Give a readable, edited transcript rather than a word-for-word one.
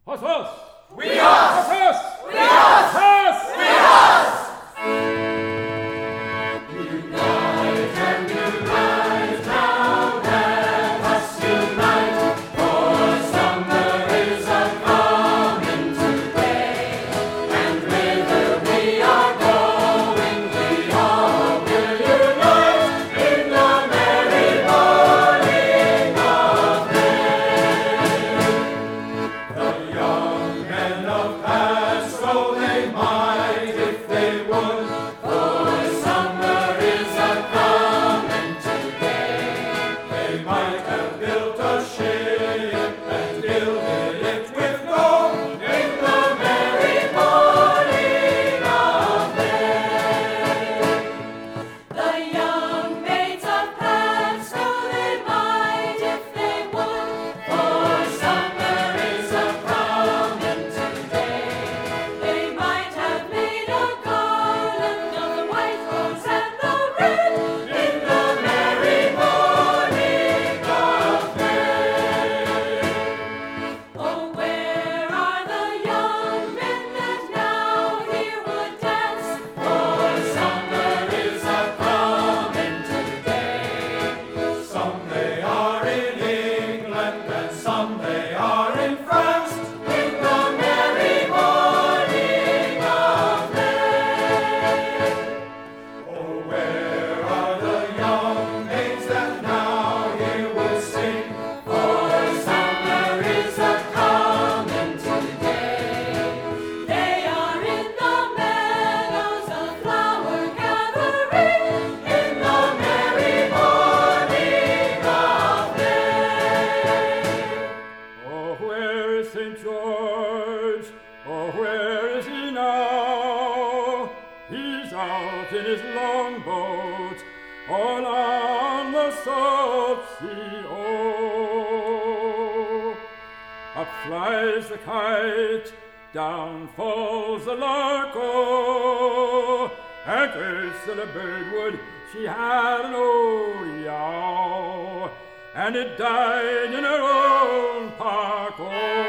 Hos oss! We us! Hos oss! We us! Hos! We us! Unite and unite now, let us unite, for summer is a-coming today, and whither we are going, we all will unite in the merry morning of May. The young men of past, so they might if they would, for summer is a-coming today. They might have built a ship and gilded it with gold in the merry morning of May. The young maids of past, so they might if they would, for summer is a-coming today. They might have made a garland of the white rose and the red In the merry morning of May. Oh, where are the young men that now here would dance? For summer is a-coming today. Some they are in England and some they are in France, in the merry morning of May. Oh, where are the young maids that now here would sing? For summer is a-coming today. They are in the meadows of flower gathering, In the merry morning of May. Oh, where is St. George? Oh, where is he now? He's out in his longboat, all on the salt sea. Oh, up flies the kite, down falls the lark. Oh, and Ursula Birdwood, she had an old yow, and it died in her own park. Oh,